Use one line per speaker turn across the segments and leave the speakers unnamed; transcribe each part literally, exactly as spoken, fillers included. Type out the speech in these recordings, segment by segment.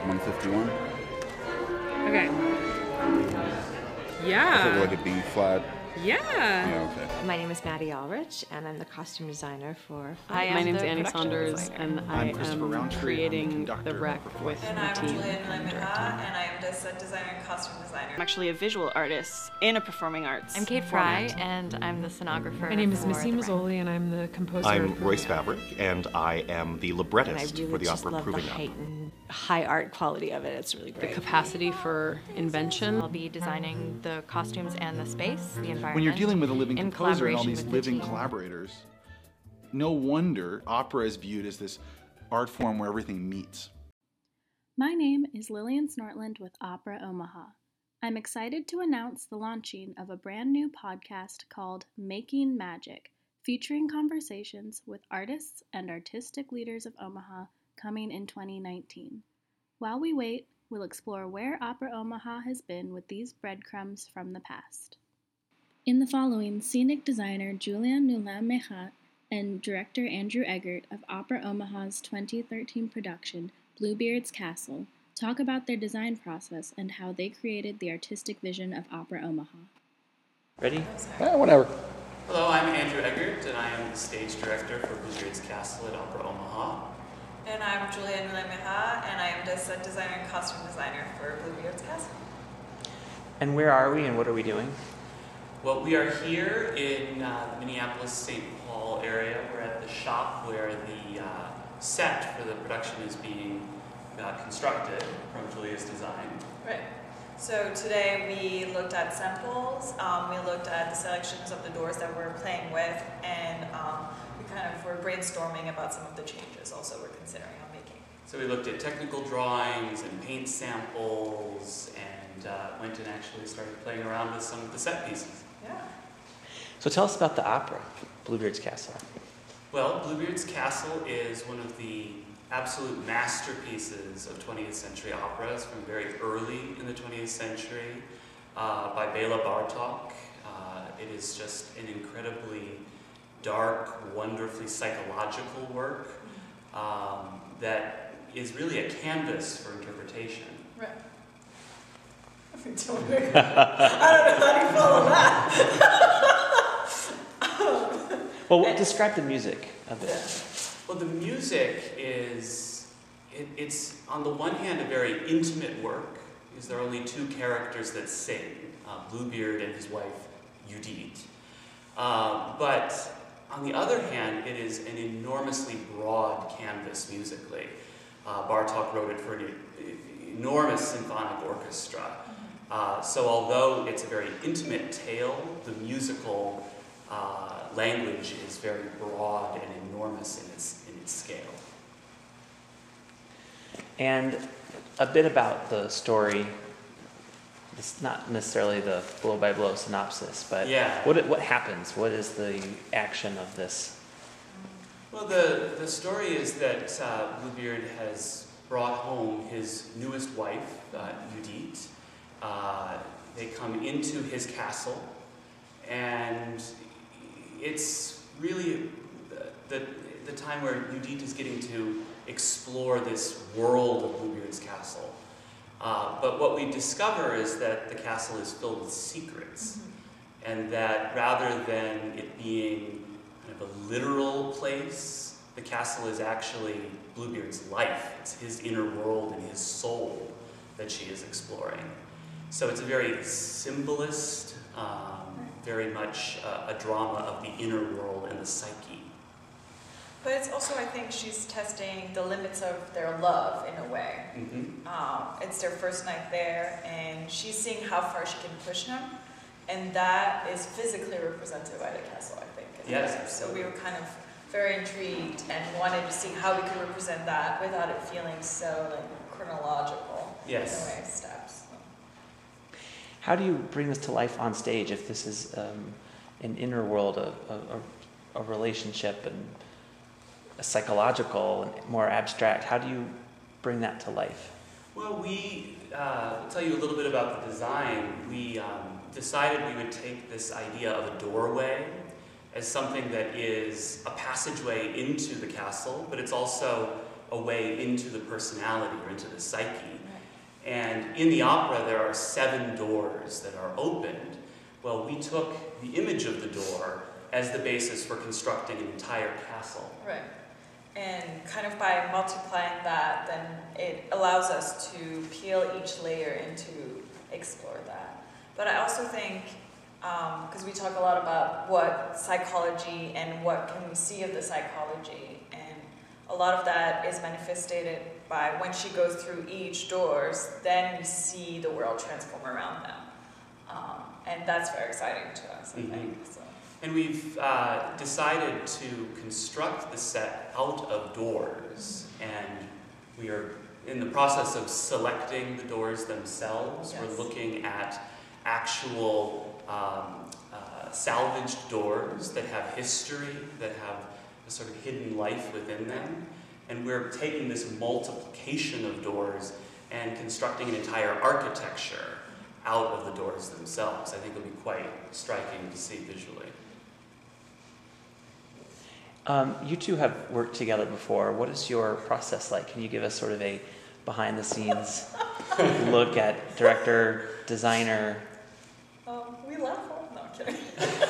one fifty-one.
Okay.
I
Yeah.
thought like a B flat.
Yeah.
Yeah, okay.
My name is Maddie Ulrich, and I'm the costume designer for.
I
am
My name's
the
Annie
production
Saunders,
designer.
and I
I'm Christopher
am
Roundtree. I'm the
creating
conductor
the rec
for
with
And
the
I'm
team.
Julian
and
Lemeha,
directing.
and I am the set designer and costume designer.
I'm actually a visual artist in a performing arts.
I'm Kate Fry, and I'm the sonographer.
My name is
for
Missy
the rec.
Mazzoli, and I'm the composer.
I'm
for
Royce
the-
Favrick, and I am the
And I
librettist
really
for the
just
opera
love the
Proving Up.
heightened, high art quality of it. It's really
The
great.
capacity for invention.
I'll be designing the costumes and the space, the environment.
When you're dealing with a living
in
composer and all
collaboration
these
with the
living
team.
collaborators, no wonder opera is viewed as this art form where everything meets.
My name is Lillian Snortland with Opera Omaha. I'm excited to announce the launching of a brand new podcast called Making Magic, featuring conversations with artists and artistic leaders of Omaha coming in twenty nineteen. While we wait, we'll explore where Opera Omaha has been with these breadcrumbs from the past. In the following, scenic designer Julian Nulin-Mechat and director Andrew Eggert of Opera Omaha's twenty thirteen production, Bluebeard's Castle, talk about their design process and how they created the artistic vision of Opera Omaha.
Ready?
Eh, whatever.
Hello, I'm Andrew Eggert, and I am the stage director for Bluebeard's Castle at Opera Omaha.
And I'm Julian Lemeha, and I am the set designer and costume designer for Bluebeard's Castle.
And where are we and what are we doing? Well, we are here in uh, the Minneapolis-Saint Paul area. We're at the shop where the uh, set for the production is being uh, constructed from Julia's design.
Right. So today we looked at samples, um, we looked at the selections of the doors that we're playing with, and um, we kind of were brainstorming about some of the changes also we're considering on making.
So we looked at technical drawings and paint samples and uh, went and actually started playing around with some of the set pieces.
Yeah.
So tell us about the opera, Bluebeard's Castle. Well, Bluebeard's Castle is one of the absolute masterpieces of twentieth century operas from very early in the twentieth century uh, by Bela Bartok. Uh, it is just an incredibly dark, wonderfully psychological work um, that is really a canvas for interpretation.
Right. I don't know how to follow that.
Well, describe the music of it. Well, the music is, it, it's on the one hand a very intimate work, because there are only two characters that sing, uh, Bluebeard and his wife, Judith. Uh, but on the other hand, it is an enormously broad canvas musically. Uh, Bartok wrote it for an enormous symphonic orchestra. Uh, so although it's a very intimate tale, the musical uh, language is very broad and enormous in its, in its scale.
And a bit about the story. It's not necessarily the blow-by-blow synopsis, but
Yeah.
what what happens? What is the action of this?
Well, the, the story is that uh, Bluebeard has brought home his newest wife, uh, Judith. Uh, they come into his castle, and it's really the, the, the time where Judith is getting to explore this world of Bluebeard's castle. Uh, but what we discover is that the castle is filled with secrets, mm-hmm. and that rather than it being kind of a literal place, the castle is actually Bluebeard's life. It's his inner world and his soul that she is exploring. So it's a very symbolist, um, very much uh, a drama of the inner world and the psyche.
But it's also, I think, she's testing the limits of their love in a way.
Mm-hmm.
Um, it's their first night there, and she's seeing how far she can push him, and that is physically represented by the castle, I think.
Yes.
So we were kind of very intrigued and wanted to see how we could represent that without it feeling so like chronological.
Yes.
In a way, steps.
How do you bring this to life on stage if this is um, an inner world, a, a, a relationship, and a psychological and more abstract? How do you bring that to life?
Well, we, uh, I'll tell you a little bit about the design. We um, decided we would take this idea of a doorway as something that is a passageway into the castle, but it's also a way into the personality or into the psyche. And in the opera, there are seven doors that are opened. Well, we took the image of the door as the basis for constructing an entire castle.
Right. And kind of by multiplying that, then it allows us to peel each layer and to explore that. But I also think, because um, we talk a lot about what psychology and what can we see of the psychology, and a lot of that is manifested by when she goes through each doors, then we see the world transform around them. Um, and that's very exciting to us, I mm-hmm. think. So.
And we've uh, decided to construct the set out of doors, and we are in the process of selecting the doors themselves. Yes. We're looking at actual um, uh, salvaged doors that have history, that have a sort of hidden life within them. And we're taking this multiplication of doors and constructing an entire architecture out of the doors themselves. I think it'll be quite striking to see visually.
Um, you two have worked together before. What is your process like? Can you give us sort of a behind-the-scenes look at director, designer?
Um, we laugh. No, I'm kidding.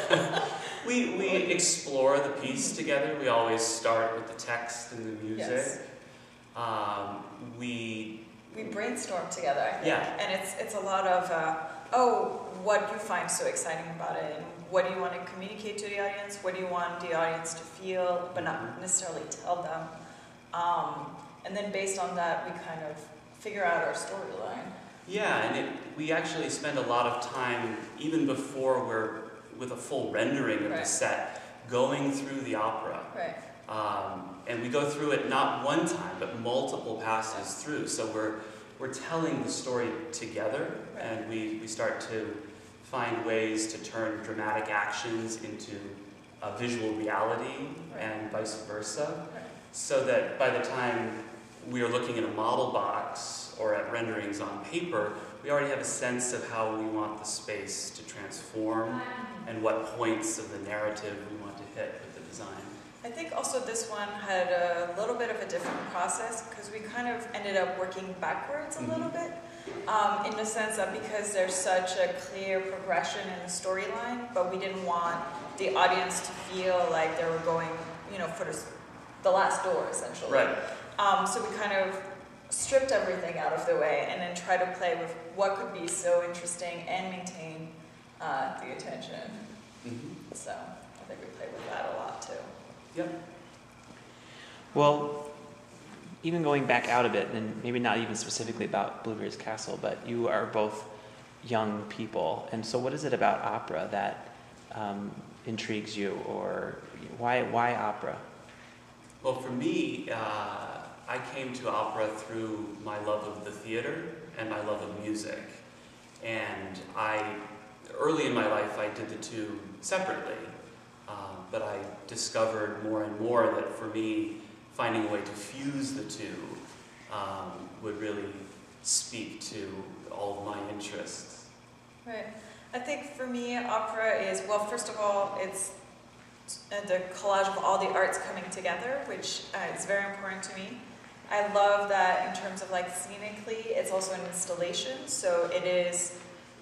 we we explore the piece together. We always start with the text and the music.
Yes.
Um, we
we brainstorm together. I think.
Yeah.
And it's it's a lot of uh, oh, what do you find so exciting about it? And what do you want to communicate to the audience? What do you want the audience to feel, but not necessarily tell them? Um, and then based on that, we kind of figure out our storyline.
Yeah, and it, we actually spend a lot of time, even before we're with a full rendering of
right.
the set, going through the opera.
Right.
Um, and we go through it not one time, but multiple passes through. So we're we're telling the story together, right. and we, we start to find ways to turn dramatic actions into a visual reality, right. and vice versa, right. so that by the time we are looking at a model box or at renderings on paper, we already have a sense of how we want the space to transform and what points of the narrative we want to hit with the design.
I think also this one had a little bit of a different process because we kind of ended up working backwards a mm-hmm. little bit. Um, in the sense that because there's such a clear progression in the storyline, but we didn't want the audience to feel like they were going, you know, for the, the last door, essentially.
Right.
Um, so we kind of stripped everything out of the way and then tried to play with what could be so interesting and maintain uh, the attention.
Mm-hmm.
So I think we played with that a lot, too.
Yep.
Well, even going back out a bit, and maybe not even specifically about Bluebeard's Castle, but you are both young people, and so what is it about opera that um, intrigues you, or why why opera?
Well, for me, uh, I came to opera through my love of the theater and my love of music, and I early in my life I did the two separately, uh, but I discovered more and more that for me, finding a way to fuse the two um, would really speak to all of my interests.
Right. I think for me, opera is, well, first of all, it's the collage of all the arts coming together, which uh, is very important to me. I love that in terms of like scenically, it's also an installation, so it is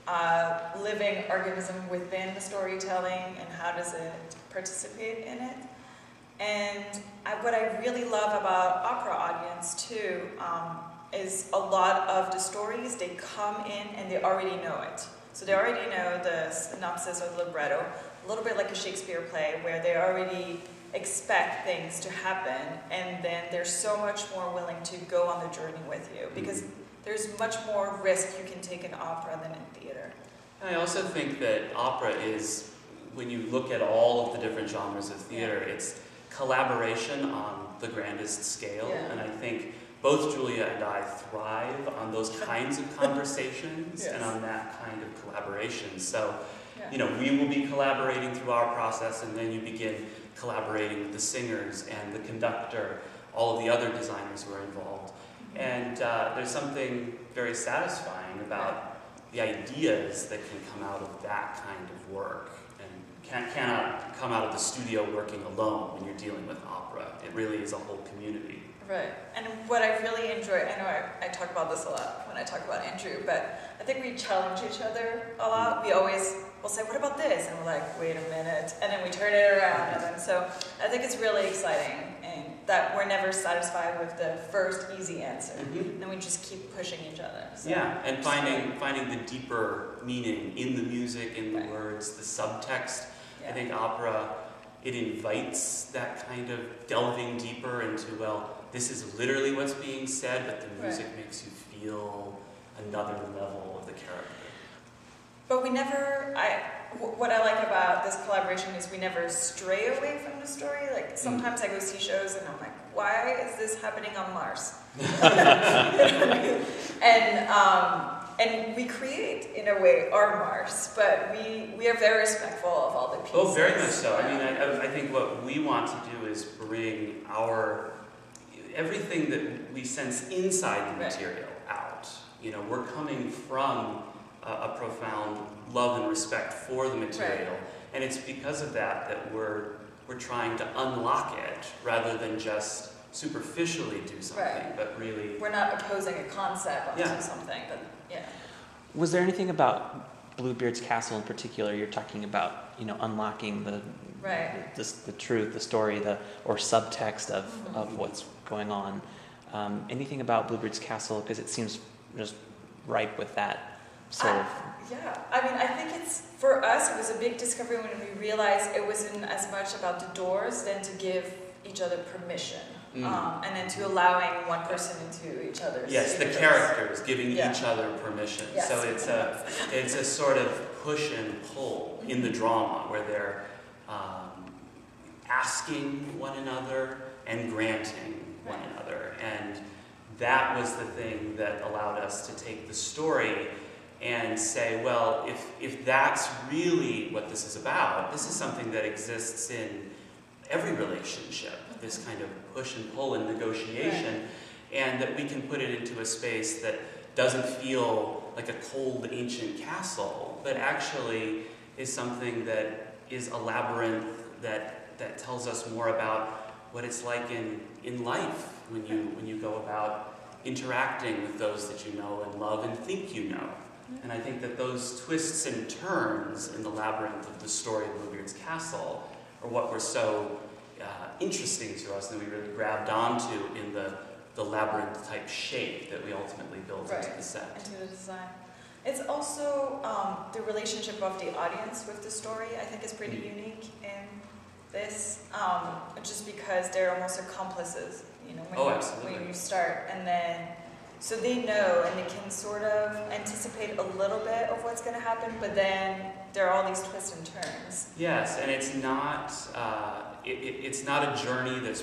a living organism within the storytelling, and how does it participate in it. And I, what I really love about opera audience too um, is a lot of the stories, they come in and they already know it. So they already know the synopsis or the libretto, a little bit like a Shakespeare play where they already expect things to happen, and then they're so much more willing to go on the journey with you because there's much more risk you can take in opera than in theater.
I also think that opera is, when you look at all of the different genres of theater, yeah. it's collaboration on the grandest scale, yeah. and I think both Julia and I thrive on those kinds of conversations yes. and on that kind of collaboration. So, yeah. you know, we will be collaborating through our process, and then you begin collaborating with the singers and the conductor, all of the other designers who are involved. Mm-hmm. And uh, there's something very satisfying about the ideas that can come out of that kind of work. Can, cannot come out of the studio working alone when you're dealing with opera. It really is a whole community.
Right. And what I really enjoy, I know I, I talk about this a lot when I talk about Andrew, but I think we challenge each other a lot. We always will say, what about this? And we're like, wait a minute. And then we turn it around. And then, so I think it's really exciting and that we're never satisfied with the first easy answer. Mm-hmm. And we just keep pushing each other. So.
Yeah, and finding finding the deeper meaning in the music, in the right. words, the subtext. Yeah. I think opera, it invites that kind of delving deeper into, well, this is literally what's being said, but the music right. makes you feel another level of the character.
But we never, I, what I like about this collaboration is we never stray away from the story. Like sometimes mm. I go see shows and I'm like, why is this happening on Mars? and um, and we create, in a way, our Mars, but we, we are very respectful of all the pieces.
Oh, very much so. I mean, I, I think what we want to do is bring our, everything that we sense inside the material right. out. You know, we're coming from a, a profound love and respect for the material, right. and it's because of that that we're we're trying to unlock it rather than just superficially do something, right. but really
we're not opposing a concept onto
yeah.
something. But yeah.
Was there anything about Bluebeard's Castle in particular? You're talking about, you know, unlocking the
right.
the, the, the truth, the story, the or subtext of, mm-hmm. of what's going on. Um, anything about Bluebeard's Castle, because it seems just ripe with that sort
I,
of.
Yeah, I mean, I think it's for us. It was a big discovery when we realized it wasn't as much about the doors than to give each other permission. Mm. Um, and then to allowing one person into each other's
yes,
universe.
the characters giving
yeah.
each other permission.
Yes.
So it's a it's a sort of push and pull in the drama where they're um, asking one another and granting one right. another, and that was the thing that allowed us to take the story and say, well, if if that's really what this is about, this is something that exists in every relationship. This kind of push and pull and negotiation, right. and that we can put it into a space that doesn't feel like a cold ancient castle, but actually is something that is a labyrinth that that tells us more about what it's like in, in life when you when you go about interacting with those that you know and love and think you know. And I think that those twists and turns in the labyrinth of the story of Bluebeard's Castle are what were so Uh, interesting to us that we really grabbed onto in the, the labyrinth-type shape that we ultimately built
right.
into the set.
Into the design. It's also um, the relationship of the audience with the story, I think is pretty mm. unique in this, um, just because they're almost accomplices, you know, when,
oh,
you,
absolutely.
when you start, and then, so they know and they can sort of anticipate a little bit of what's going to happen, but then there are all these twists and turns.
Yes, and it's not, uh, it, it, it's not a journey that's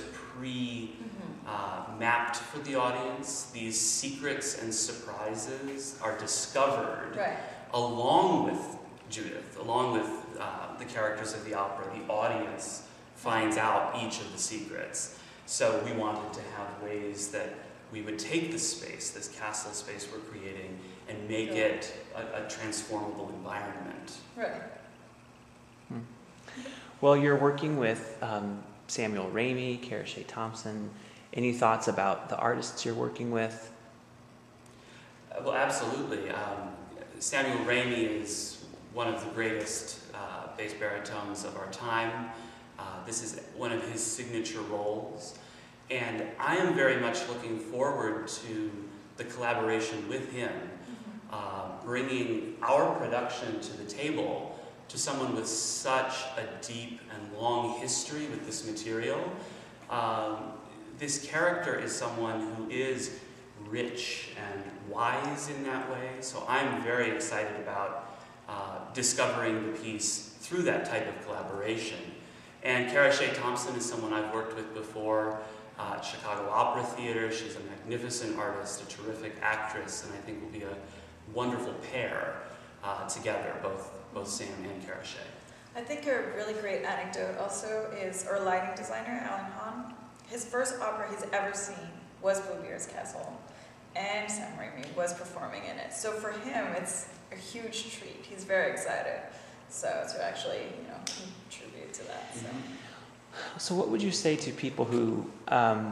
pre-mapped mm-hmm. uh, for the audience. These secrets and surprises are discovered
right.
along with Judith, along with uh, the characters of the opera. The audience finds out each of the secrets. So we wanted to have ways that we would take this space, this castle space we're creating, and make yeah. it a, a transformable environment.
Right.
Hmm. Well, you're working with um, Samuel Ramey, Kara Shea Thompson. Any thoughts about the artists you're working with?
Uh, well, absolutely. Um, Samuel Ramey is one of the greatest uh, bass baritones of our time. Uh, this is one of his signature roles. And I am very much looking forward to the collaboration with him, mm-hmm. uh, bringing our production to the table to someone with such a deep and long history with this material. Um, this character is someone who is rich and wise in that way, so I'm very excited about uh, discovering the piece through that type of collaboration. And Kara Shea Thompson is someone I've worked with before. Uh, at Chicago Opera Theater. She's a magnificent artist, a terrific actress, and I think will be a wonderful pair uh, together, both both Sam and Kara Shea.
I think a really great anecdote also is our lighting designer, Alan Hahn. His first opera he's ever seen was Bluebeard's Castle, and Sam Ramey was performing in it. So for him, it's a huge treat. He's very excited. So to actually, you know, contribute to that. So.
So what would you say to people who um,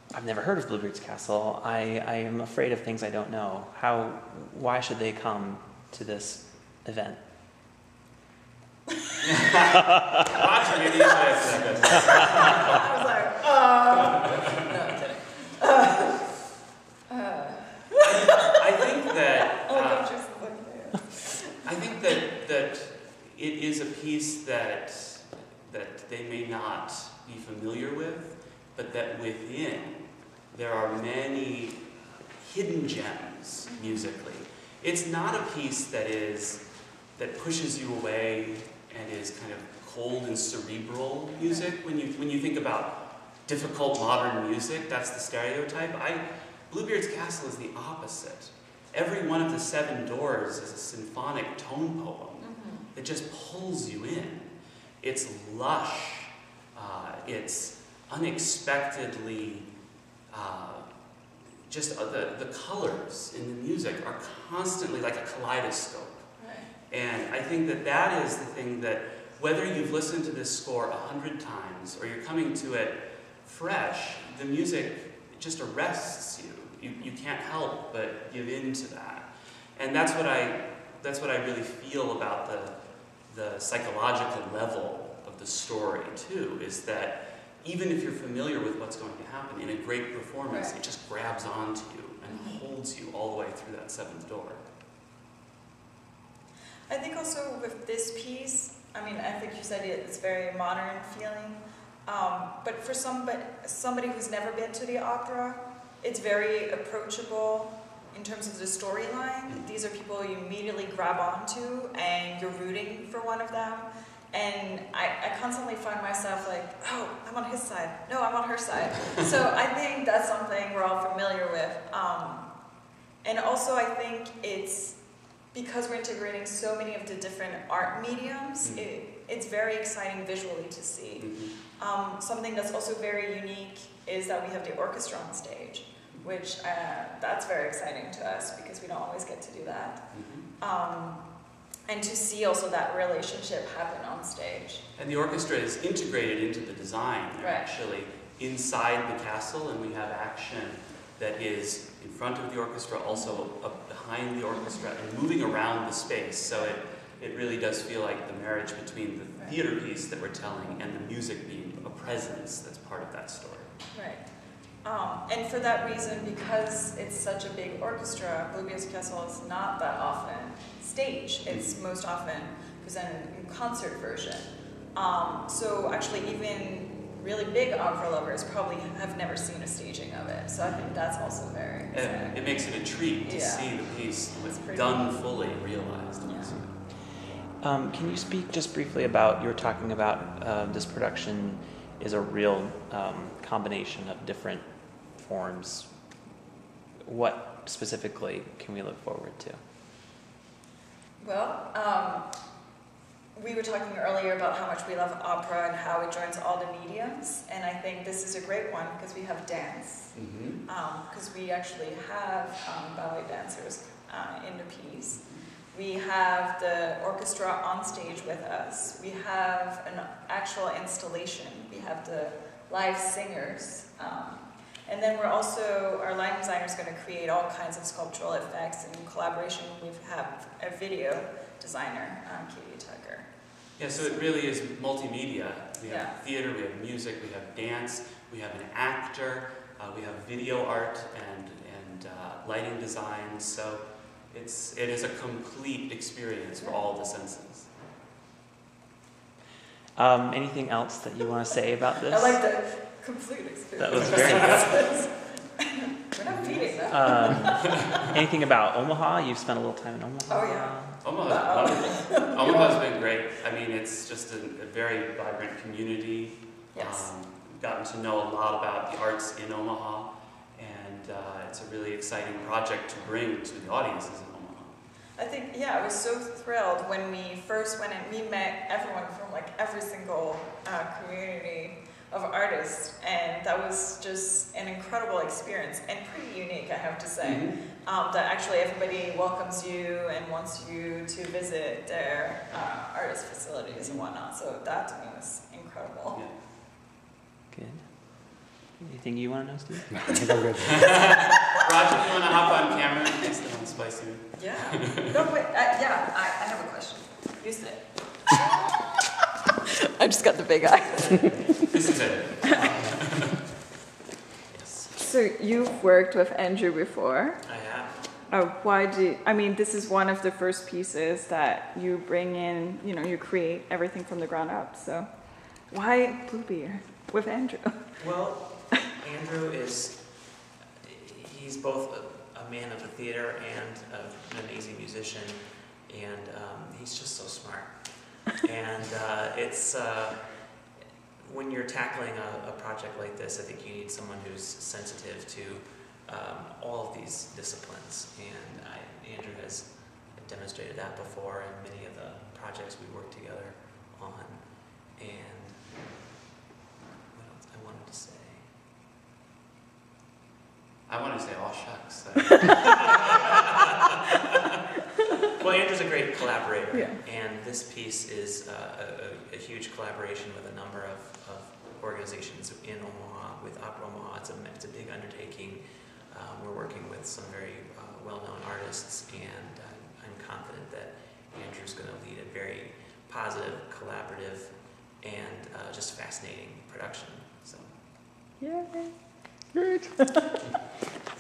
I've never heard of Bluebeard's Castle. I, I am afraid of things I don't know. How? Why should they come to this event?
Watching it, you should answer that question.
I was like, uh, no, I'm kidding. Uh, uh.
I think that
Oh,
uh,
I'm just looking there.
I think that that it is a piece that that they may not be familiar with, but that within there are many hidden gems musically. It's not a piece that is that pushes you away and is kind of cold and cerebral music. When you when you think about difficult modern music, that's the stereotype. I Bluebeard's Castle is the opposite. Every one of the seven doors is a symphonic tone poem mm-hmm. that just pulls you in. It's lush. Uh, it's unexpectedly, uh, just uh, the, the colors in the music are constantly like a kaleidoscope. Right. And I think that that is the thing that, whether you've listened to this score a hundred times or you're coming to it fresh, the music just arrests you. You, you can't help but give in to that. And that's what I, that's what I really feel about the, the psychological level of the story too, is that even if you're familiar with what's going to happen in a great performance, right. it just grabs onto you and mm-hmm. holds you all the way through that seventh door.
I think also with this piece, I mean, I think you said it, it's very modern feeling, um, but for somebody, somebody who's never been to the opera, it's very approachable in terms of the storyline. These are people you immediately grab onto and you're rooting for one of them. And I, I constantly find myself like, oh, I'm on his side. No, I'm on her side. So I think that's something we're all familiar with. Um, and also I think it's, because we're integrating so many of the different art mediums, mm-hmm. it, it's very exciting visually to see. Mm-hmm. um, something that's also very unique is that we have the orchestra on stage, which uh, that's very exciting to us because we don't always get to do that. Mm-hmm. um, and to see also that relationship happen on stage.
And the orchestra is integrated into the design. They're
right.
actually inside the castle, and we have action that is in front of the orchestra, also up behind the orchestra, and moving around the space. So it, it really does feel like the marriage between the theater piece that we're telling and the music being a presence that's part of that story.
Right. Um, and for that reason, because it's such a big orchestra, Bluebeard's Castle is not that often staged. It's most often presented in concert version. Um, so actually even really big opera lovers probably have never seen a staging of it. So I think that's also very exciting.
And it makes it a treat to
yeah.
see the piece done cool. fully, realized.
Yeah.
Um, can you speak just briefly about, you were talking about uh, this production is a real um, combination of different forms. What specifically can we look forward to?
Well, um, we were talking earlier about how much we love opera and how it joins all the mediums, and I think this is a great one because we have dance, because mm-hmm. um, we actually have um, ballet dancers uh, in the piece. We have the orchestra on stage with us. We have an actual installation. We have the live singers. Um, and then we're also, our lighting designer is going to create all kinds of sculptural effects in collaboration. We have a video designer, um, Katie Tucker.
Yeah, so it really is multimedia. We have
yeah.
theater, we have music, we have dance, we have an actor, uh, we have video art and, and uh, lighting design. So it's, it is a complete experience for all the senses.
Um, anything else that you want to say about this?
I like the complete experience.
That was very good.
We're not feeding them.
Um, anything about Omaha? You've spent a little time in Omaha.
Oh, yeah.
Omaha's wonderful. Omaha's been great. I mean, it's just a, a very vibrant community.
Yes.
Um, we've gotten to know a lot about the arts in Omaha, and uh, it's a really exciting project to bring to the audiences in Omaha.
I think, yeah, I was so thrilled when we first went and we met everyone from like every single uh, community of artists, and that was just an incredible experience and pretty unique, I have to say. Mm-hmm. um, that actually everybody welcomes you and wants you to visit their uh, artist facilities and whatnot. So that to me was incredible.
Yeah.
Good. Anything you want to know, Steve?
No, I think I'm good.
Roger, you want to hop on camera? Next time, spicy.
Yeah. No, wait. Uh, yeah, I, I have a question. You sit. I just got the big eyes.
This is it. Yes.
So you've worked with Andrew before.
I have.
Uh, why do you, I mean, this is one of the first pieces that you bring in, you know, you create everything from the ground up. So why Bluebeard with Andrew?
Well, Andrew is, he's both a, a man of the theater and a, an amazing musician, and um, he's just so smart. And uh, it's, uh, when you're tackling a, a project like this, I think you need someone who's sensitive to um, all of these disciplines. And I, Andrew has demonstrated that before in many of the projects we worked together on. And what else I wanted to say?
I want to say, oh shucks.
Well, Andrew's a great collaborator,
Yeah.
and this piece is uh, a, a, a huge collaboration with a number of, of organizations in Omaha, with Opera Omaha. It's a, it's a big undertaking. Um, we're working with some very uh, well-known artists, and uh, I'm confident that Andrew's going to lead a very positive, collaborative, and uh, just fascinating production. So.
Yeah.
Great.